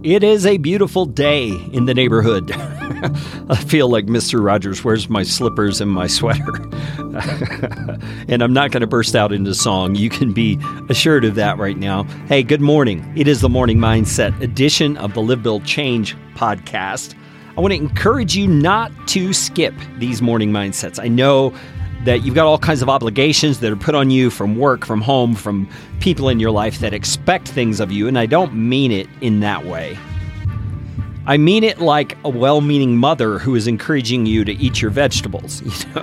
It is a beautiful day in the neighborhood. I feel like Mr. Rogers, where's my slippers and my sweater? And I'm not going to burst out into song. You can be assured of that right now. Hey, good morning. It is the Morning Mindset edition of the Live, Build, Change podcast. I want to encourage you not to skip these morning mindsets. I know that you've got all kinds of obligations that are put on you from work, from home, from people in your life that expect things of you, and I don't mean it in that way. I mean it like a well-meaning mother who is encouraging you to eat your vegetables.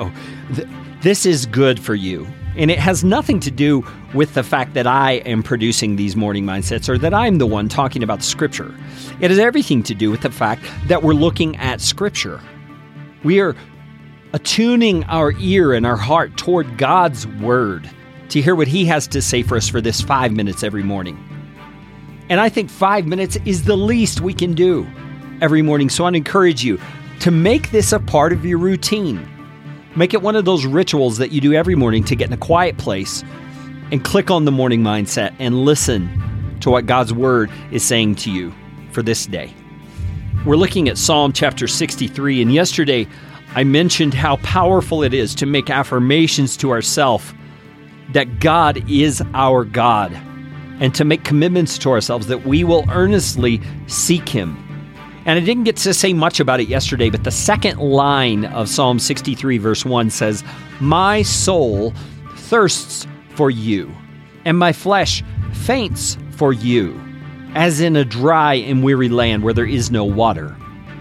This is good for you, and it has nothing to do with the fact that I am producing these morning mindsets or that I'm the one talking about Scripture. It has everything to do with the fact that we're looking at Scripture. We are attuning our ear and our heart toward God's Word to hear what He has to say for us for this 5 minutes every morning. And I think 5 minutes is the least we can do every morning. So I'd encourage you to make this a part of your routine. Make it one of those rituals that you do every morning to get in a quiet place and click on the morning mindset and listen to what God's Word is saying to you for this day. We're looking at Psalm chapter 63, and yesterday I mentioned how powerful it is to make affirmations to ourselves that God is our God, and to make commitments to ourselves that we will earnestly seek Him. And I didn't get to say much about it yesterday, but the second line of Psalm 63 verse 1 says, "My soul thirsts for you, and my flesh faints for you, as in a dry and weary land where there is no water."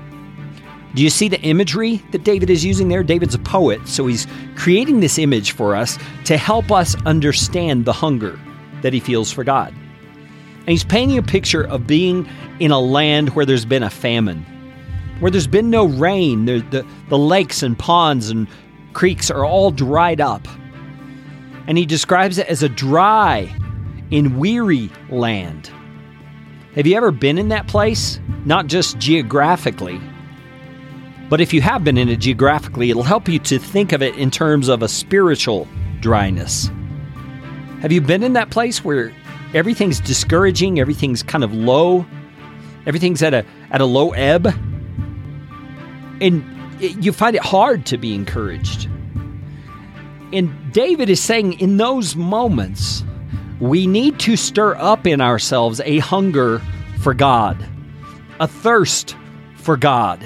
Do you see the imagery that David is using there? David's a poet, so he's creating this image for us to help us understand the hunger that he feels for God. And he's painting a picture of being in a land where there's been a famine, where there's been no rain. The lakes and ponds and creeks are all dried up. And he describes it as a dry and weary land. Have you ever been in that place? Not just geographically, but if you have been in it geographically, it'll help you to think of it in terms of a spiritual dryness. Have you been in that place where everything's discouraging, everything's kind of low, everything's at a low ebb, and you find it hard to be encouraged? And David is saying in those moments, we need to stir up in ourselves a hunger for God, a thirst for God.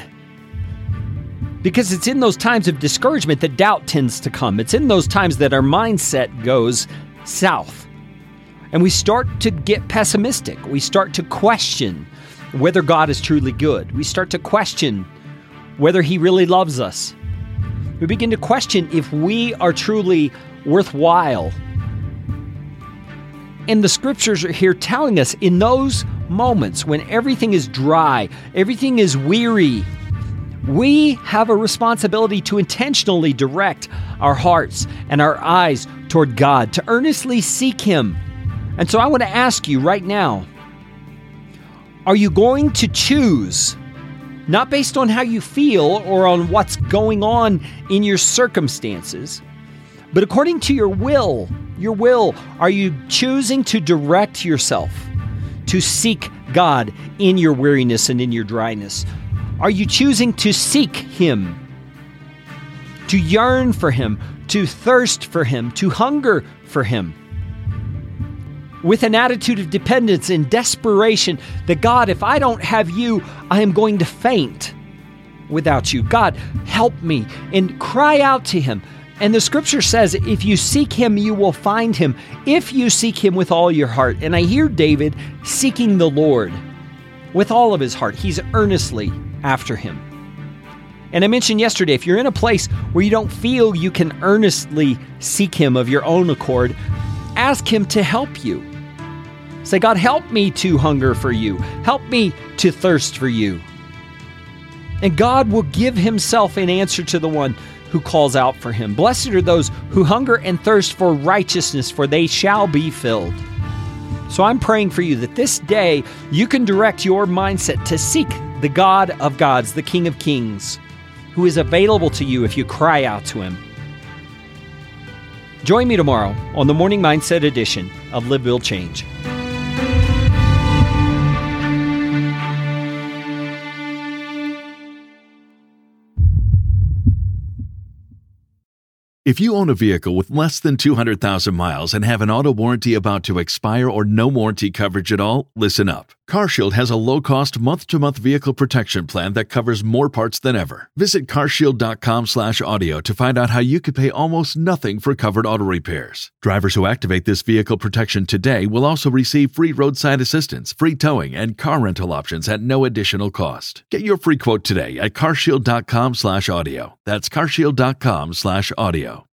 Because it's in those times of discouragement that doubt tends to come. It's in those times that our mindset goes south. And we start to get pessimistic. We start to question whether God is truly good. We start to question whether He really loves us. We begin to question if we are truly worthwhile. And the Scriptures are here telling us in those moments when everything is dry, everything is weary, we have a responsibility to intentionally direct our hearts and our eyes toward God, to earnestly seek Him. And so I want to ask you right now, are you going to choose, not based on how you feel or on what's going on in your circumstances, but according to your will, are you choosing to direct yourself to seek God in your weariness and in your dryness? Are you choosing to seek Him, to yearn for Him, to thirst for Him, to hunger for Him, with an attitude of dependence and desperation that, God, if I don't have You, I am going to faint without You. God, help me, and cry out to Him. And the Scripture says, if you seek Him, you will find Him, if you seek Him with all your heart. And I hear David seeking the Lord with all of his heart. He's earnestly after Him. And I mentioned yesterday, if you're in a place where you don't feel you can earnestly seek Him of your own accord, ask Him to help you. Say, God, help me to hunger for You. Help me to thirst for You. And God will give Himself in answer to the one who calls out for Him. Blessed are those who hunger and thirst for righteousness, for they shall be filled. So I'm praying for you that this day you can direct your mindset to seek the God of gods, the King of kings, who is available to you if you cry out to Him. Join me tomorrow on the Morning Mindset edition of Live, Build, Change. If you own a vehicle with less than 200,000 miles and have an auto warranty about to expire or no warranty coverage at all, listen up. CarShield has a low-cost month-to-month vehicle protection plan that covers more parts than ever. Visit carshield.com/audio to find out how you could pay almost nothing for covered auto repairs. Drivers who activate this vehicle protection today will also receive free roadside assistance, free towing, and car rental options at no additional cost. Get your free quote today at carshield.com/audio. That's carshield.com/audio.